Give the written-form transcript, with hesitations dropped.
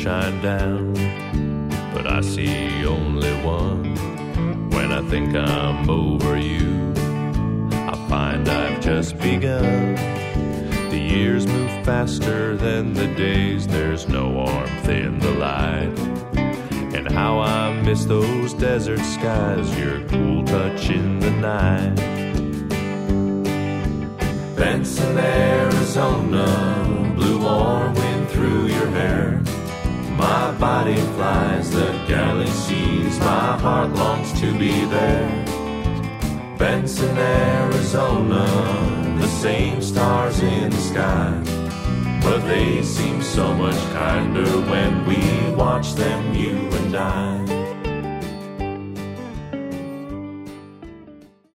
shine down, but I see only one. When I think I'm over you, I find I've just begun. The years move faster than the days, there's no warmth in the light. And how I miss those desert skies, your cool touch in the night. Benson, Arizona, blue warm wind through your hair. My body flies the galaxies, my heart longs to be there. Benson, Arizona, the same stars in the sky, but they seem so much kinder when we watch them, you and I.